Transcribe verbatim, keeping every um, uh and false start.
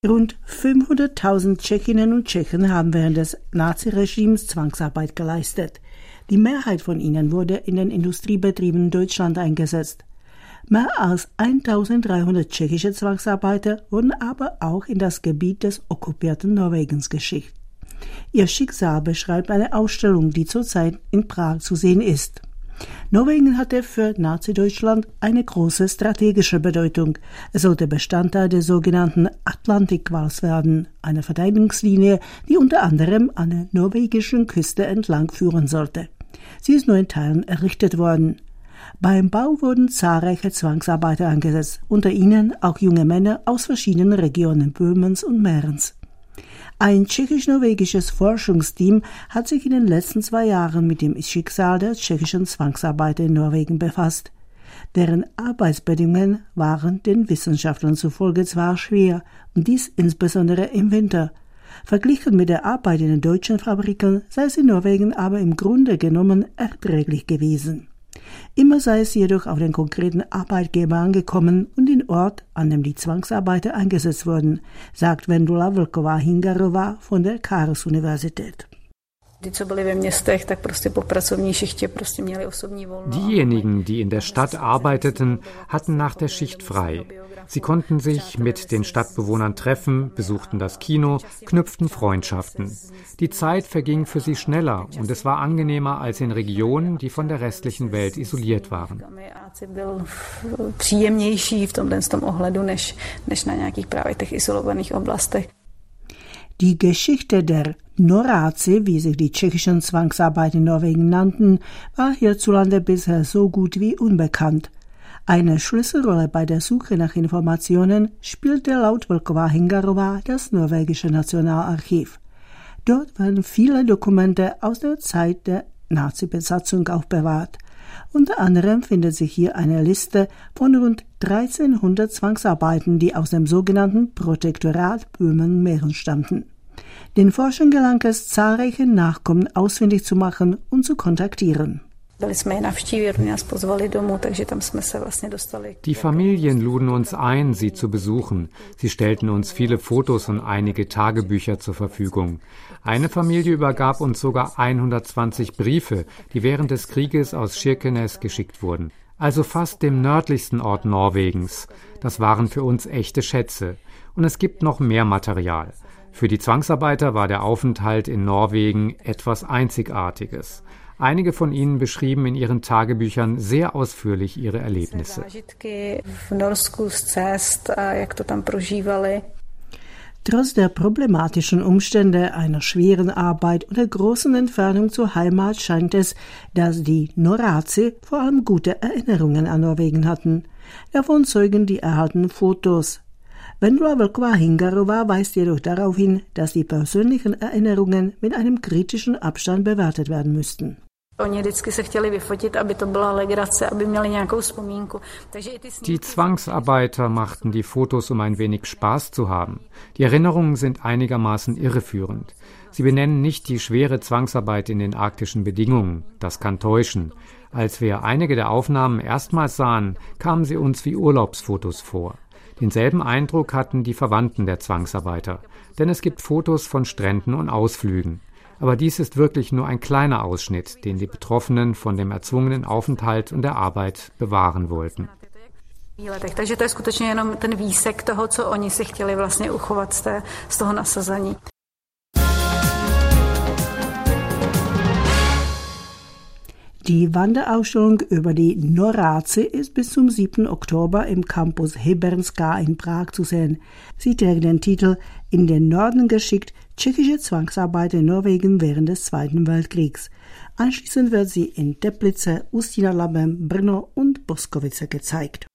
Rund fünfhunderttausend Tschechinnen und Tschechen haben während des Naziregimes Zwangsarbeit geleistet. Die Mehrheit von ihnen wurde in den Industriebetrieben in Deutschland eingesetzt. Mehr als eintausenddreihundert tschechische Zwangsarbeiter wurden aber auch in das Gebiet des okkupierten Norwegens geschickt. Ihr Schicksal beschreibt eine Ausstellung, die zurzeit in Prag zu sehen ist. Norwegen hatte für Nazi-Deutschland eine große strategische Bedeutung. Es sollte Bestandteil der sogenannten Atlantikwalls werden, einer Verteidigungslinie, die unter anderem an der norwegischen Küste entlang führen sollte. Sie ist nur in Teilen errichtet worden. Beim Bau wurden zahlreiche Zwangsarbeiter eingesetzt, unter ihnen auch junge Männer aus verschiedenen Regionen Böhmens und Mährens. Ein tschechisch-norwegisches Forschungsteam hat sich in den letzten zwei Jahren mit dem Schicksal der tschechischen Zwangsarbeiter in Norwegen befasst. Deren Arbeitsbedingungen waren den Wissenschaftlern zufolge zwar schwer, und dies insbesondere im Winter. Verglichen mit der Arbeit in den deutschen Fabriken sei es in Norwegen aber im Grunde genommen erträglich gewesen. Immer sei es jedoch auf den konkreten Arbeitgeber angekommen und den Ort, an dem die Zwangsarbeiter eingesetzt wurden, sagt Vendula Vlková-Hingarová von der Karls-Universität. Diejenigen, die in der Stadt arbeiteten, hatten nach der Schicht frei. Sie konnten sich mit den Stadtbewohnern treffen, besuchten das Kino, knüpften Freundschaften. Die Zeit verging für sie schneller und es war angenehmer als in Regionen, die von der restlichen Welt isoliert waren. Die Geschichte der Noráci, wie sich die tschechischen Zwangsarbeiter in Norwegen nannten, war hierzulande bisher so gut wie unbekannt. Eine Schlüsselrolle bei der Suche nach Informationen spielte laut Vlková-Hingarová das norwegische Nationalarchiv. Dort werden viele Dokumente aus der Zeit der Nazi-Besatzung aufbewahrt. Unter anderem findet sich hier eine Liste von rund dreizehnhundert Zwangsarbeiten, die aus dem sogenannten Protektorat Böhmen-Mähren stammten. Den Forschern gelang es, zahlreiche Nachkommen ausfindig zu machen und zu kontaktieren. Die Familien luden uns ein, sie zu besuchen. Sie stellten uns viele Fotos und einige Tagebücher zur Verfügung. Eine Familie übergab uns sogar hundertzwanzig Briefe, die während des Krieges aus Kirkenes geschickt wurden. Also fast dem nördlichsten Ort Norwegens. Das waren für uns echte Schätze. Und es gibt noch mehr Material. Für die Zwangsarbeiter war der Aufenthalt in Norwegen etwas Einzigartiges. Einige von ihnen beschrieben in ihren Tagebüchern sehr ausführlich ihre Erlebnisse. Trotz der problematischen Umstände einer schweren Arbeit und der großen Entfernung zur Heimat scheint es, dass die Noráci vor allem gute Erinnerungen an Norwegen hatten. Davon zeugen die erhaltenen Fotos. Vendula Vlková-Hingarová weist jedoch darauf hin, dass die persönlichen Erinnerungen mit einem kritischen Abstand bewertet werden müssten. Die Zwangsarbeiter machten die Fotos, um ein wenig Spaß zu haben. Die Erinnerungen sind einigermaßen irreführend. Sie benennen nicht die schwere Zwangsarbeit in den arktischen Bedingungen. Das kann täuschen. Als wir einige der Aufnahmen erstmals sahen, kamen sie uns wie Urlaubsfotos vor. Denselben Eindruck hatten die Verwandten der Zwangsarbeiter, denn es gibt Fotos von Stränden und Ausflügen. Aber dies ist wirklich nur ein kleiner Ausschnitt, den die Betroffenen von dem erzwungenen Aufenthalt und der Arbeit bewahren wollten. Takže to je skutečně jenom ten výsek toho, co oni si chtěli vlastně uchovat z, té, z toho nasazení. Die Wanderausstellung über die Noráci ist bis zum siebten Oktober im Campus Hybernska in Prag zu sehen. Sie trägt den Titel »In den Norden geschickt – tschechische Zwangsarbeiter in Norwegen während des Zweiten Weltkriegs«. Anschließend wird sie in Teplice, Ústí nad Labem, Brno und Boskovice gezeigt.